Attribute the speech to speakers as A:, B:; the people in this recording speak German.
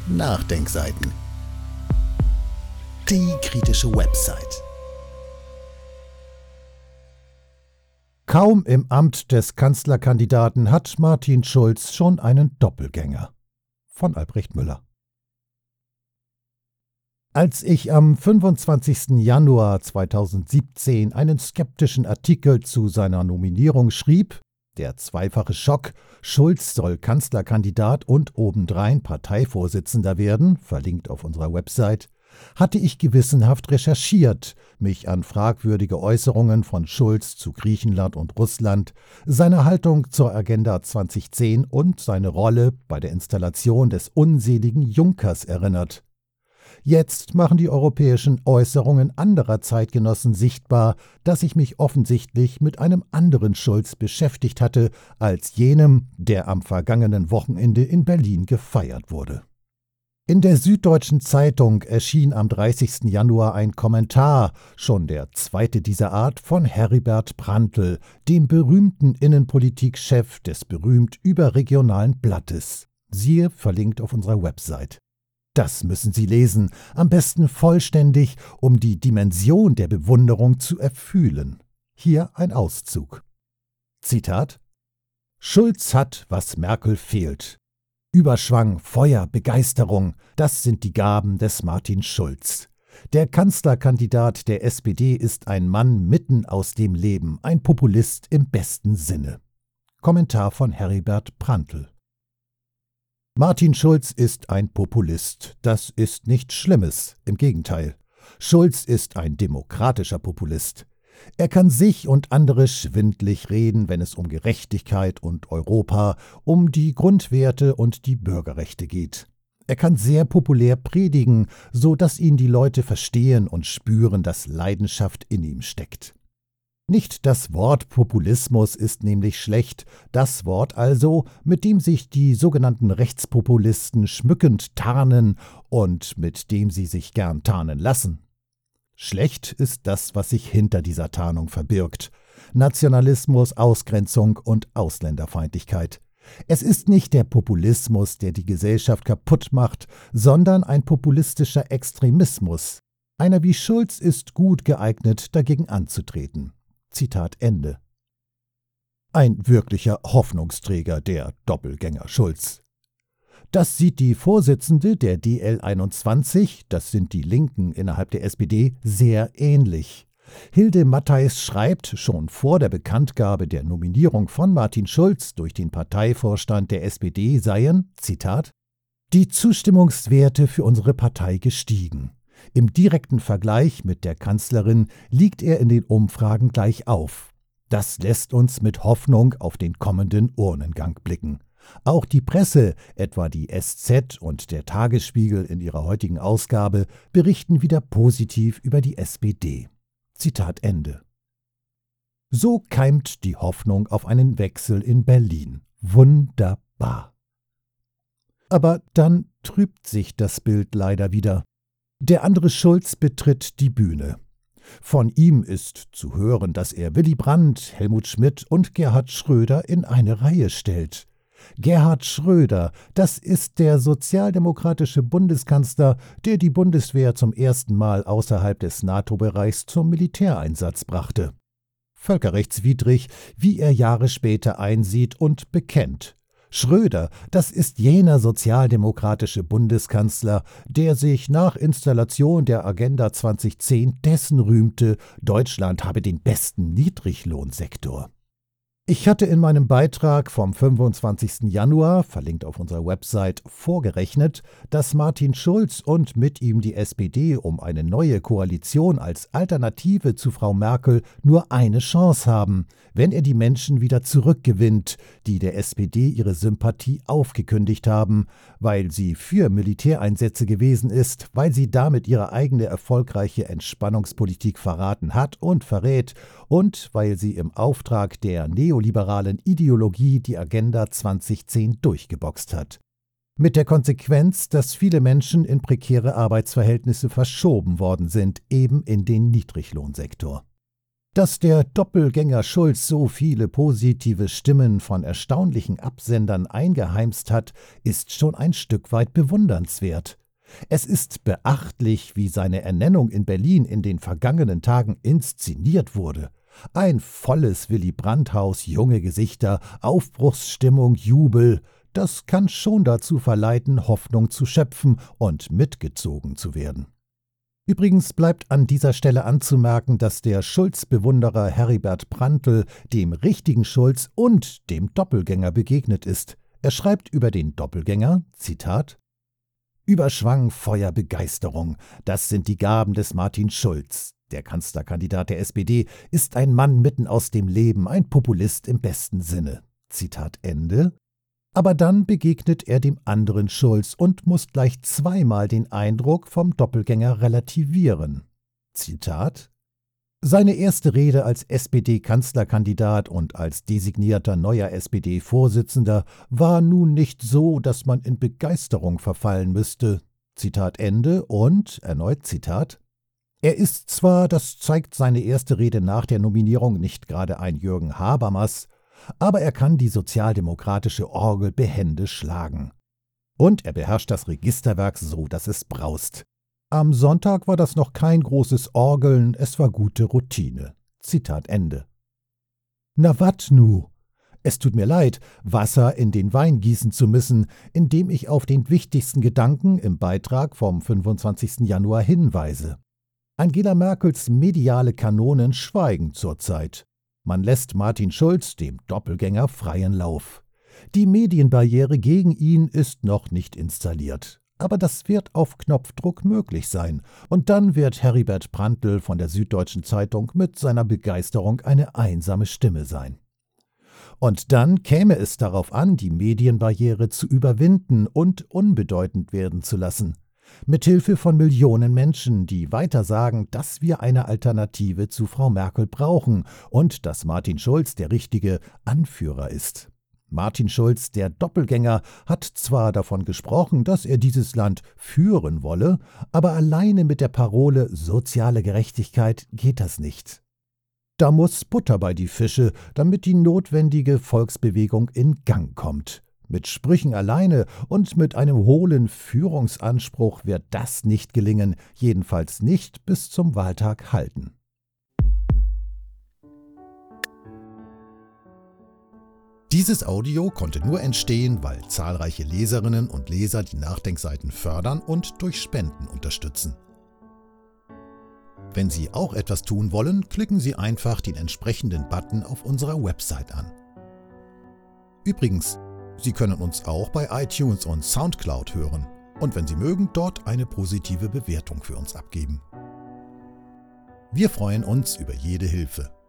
A: Nachdenkseiten. Die kritische Website.
B: Kaum im Amt des Kanzlerkandidaten hat Martin Schulz schon einen Doppelgänger. Von Albrecht Müller. Als ich am 25. Januar 2017 einen skeptischen Artikel zu seiner Nominierung schrieb, der zweifache Schock, Schulz soll Kanzlerkandidat und obendrein Parteivorsitzender werden, verlinkt auf unserer Website, hatte ich gewissenhaft recherchiert, mich an fragwürdige Äußerungen von Schulz zu Griechenland und Russland, seine Haltung zur Agenda 2010 und seine Rolle bei der Installation des unseligen Junckers erinnert. Jetzt machen die europäischen Äußerungen anderer Zeitgenossen sichtbar, dass ich mich offensichtlich mit einem anderen Schulz beschäftigt hatte, als jenem, der am vergangenen Wochenende in Berlin gefeiert wurde. In der Süddeutschen Zeitung erschien am 30. Januar ein Kommentar, schon der zweite dieser Art, von Heribert Prantl, dem berühmten Innenpolitikchef des berühmt überregionalen Blattes. Siehe verlinkt auf unserer Website. Das müssen Sie lesen, am besten vollständig, um die Dimension der Bewunderung zu erfühlen. Hier ein Auszug. Zitat: Schulz hat, was Merkel fehlt. Überschwang, Feuer, Begeisterung, das sind die Gaben des Martin Schulz. Der Kanzlerkandidat der SPD ist ein Mann mitten aus dem Leben, ein Populist im besten Sinne. Kommentar von Heribert Prantl. Martin Schulz ist ein Populist. Das ist nichts Schlimmes, im Gegenteil. Schulz ist ein demokratischer Populist. Er kann sich und andere schwindlig reden, wenn es um Gerechtigkeit und Europa, um die Grundwerte und die Bürgerrechte geht. Er kann sehr populär predigen, so dass ihn die Leute verstehen und spüren, dass Leidenschaft in ihm steckt. Nicht das Wort Populismus ist nämlich schlecht, das Wort also, mit dem sich die sogenannten Rechtspopulisten schmückend tarnen und mit dem sie sich gern tarnen lassen. Schlecht ist das, was sich hinter dieser Tarnung verbirgt: Nationalismus, Ausgrenzung und Ausländerfeindlichkeit. Es ist nicht der Populismus, der die Gesellschaft kaputt macht, sondern ein populistischer Extremismus. Einer wie Schulz ist gut geeignet, dagegen anzutreten. Zitat Ende. Ein wirklicher Hoffnungsträger, der Doppelgänger Schulz. Das sieht die Vorsitzende der DL21, das sind die Linken innerhalb der SPD, sehr ähnlich. Hilde Mattheis schreibt, schon vor der Bekanntgabe der Nominierung von Martin Schulz durch den Parteivorstand der SPD seien, Zitat, die Zustimmungswerte für unsere Partei gestiegen. Im direkten Vergleich mit der Kanzlerin liegt er in den Umfragen gleich auf. Das lässt uns mit Hoffnung auf den kommenden Urnengang blicken. Auch die Presse, etwa die SZ und der Tagesspiegel in ihrer heutigen Ausgabe, berichten wieder positiv über die SPD. Zitat Ende. So keimt die Hoffnung auf einen Wechsel in Berlin. Wunderbar. Aber dann trübt sich das Bild leider wieder. Der andere Schulz betritt die Bühne. Von ihm ist zu hören, dass er Willy Brandt, Helmut Schmidt und Gerhard Schröder in eine Reihe stellt. Gerhard Schröder, das ist der sozialdemokratische Bundeskanzler, der die Bundeswehr zum ersten Mal außerhalb des NATO-Bereichs zum Militäreinsatz brachte. Völkerrechtswidrig, wie er Jahre später einsieht und bekennt. Schröder, das ist jener sozialdemokratische Bundeskanzler, der sich nach Installation der Agenda 2010 dessen rühmte, Deutschland habe den besten Niedriglohnsektor. Ich hatte in meinem Beitrag vom 25. Januar, verlinkt auf unserer Website, vorgerechnet, dass Martin Schulz und mit ihm die SPD um eine neue Koalition als Alternative zu Frau Merkel nur eine Chance haben, wenn er die Menschen wieder zurückgewinnt, die der SPD ihre Sympathie aufgekündigt haben, weil sie für Militäreinsätze gewesen ist, weil sie damit ihre eigene erfolgreiche Entspannungspolitik verraten hat und verrät und weil sie im Auftrag der neoliberalen Ideologie die Agenda 2010 durchgeboxt hat. Mit der Konsequenz, dass viele Menschen in prekäre Arbeitsverhältnisse verschoben worden sind, eben in den Niedriglohnsektor. Dass der Doppelgänger Schulz so viele positive Stimmen von erstaunlichen Absendern eingeheimst hat, ist schon ein Stück weit bewundernswert. Es ist beachtlich, wie seine Ernennung in Berlin in den vergangenen Tagen inszeniert wurde. Ein volles Willy-Brandt-Haus, junge Gesichter, Aufbruchsstimmung, Jubel. Das kann schon dazu verleiten, Hoffnung zu schöpfen und mitgezogen zu werden. Übrigens bleibt an dieser Stelle anzumerken, dass der Schulz-Bewunderer Heribert Prantl dem richtigen Schulz und dem Doppelgänger begegnet ist. Er schreibt über den Doppelgänger, Zitat: »Überschwang Feuer Begeisterung, das sind die Gaben des Martin Schulz. Der Kanzlerkandidat der SPD ist ein Mann mitten aus dem Leben, ein Populist im besten Sinne.« Zitat Ende. Aber dann begegnet er dem anderen Schulz und muss gleich zweimal den Eindruck vom Doppelgänger relativieren. Zitat: »Seine erste Rede als SPD-Kanzlerkandidat und als designierter neuer SPD-Vorsitzender war nun nicht so, dass man in Begeisterung verfallen müsste.« Zitat Ende und, erneut Zitat: »Er ist zwar, das zeigt seine erste Rede nach der Nominierung, nicht gerade ein Jürgen Habermas, aber er kann die sozialdemokratische Orgel behende schlagen. Und er beherrscht das Registerwerk so, dass es braust. Am Sonntag war das noch kein großes Orgeln, es war gute Routine.« Zitat Ende. Na wat nu? Es tut mir leid, Wasser in den Wein gießen zu müssen, indem ich auf den wichtigsten Gedanken im Beitrag vom 25. Januar hinweise. Angela Merkels mediale Kanonen schweigen zurzeit. Man lässt Martin Schulz, dem Doppelgänger, freien Lauf. Die Medienbarriere gegen ihn ist noch nicht installiert. Aber das wird auf Knopfdruck möglich sein. Und dann wird Heribert Prantl von der Süddeutschen Zeitung mit seiner Begeisterung eine einsame Stimme sein. Und dann käme es darauf an, die Medienbarriere zu überwinden und unbedeutend werden zu lassen. Mithilfe von Millionen Menschen, die weiter sagen, dass wir eine Alternative zu Frau Merkel brauchen und dass Martin Schulz der richtige Anführer ist. Martin Schulz, der Doppelgänger, hat zwar davon gesprochen, dass er dieses Land führen wolle, aber alleine mit der Parole soziale Gerechtigkeit geht das nicht. Da muss Butter bei die Fische, damit die notwendige Volksbewegung in Gang kommt. Mit Sprüchen alleine und mit einem hohlen Führungsanspruch wird das nicht gelingen, jedenfalls nicht bis zum Wahltag halten. Dieses Audio konnte nur entstehen, weil zahlreiche Leserinnen und Leser die Nachdenkseiten fördern und durch Spenden unterstützen. Wenn Sie auch etwas tun wollen, klicken Sie einfach den entsprechenden Button auf unserer Website an. Übrigens, Sie können uns auch bei iTunes und Soundcloud hören und wenn Sie mögen, dort eine positive Bewertung für uns abgeben. Wir freuen uns über jede Hilfe.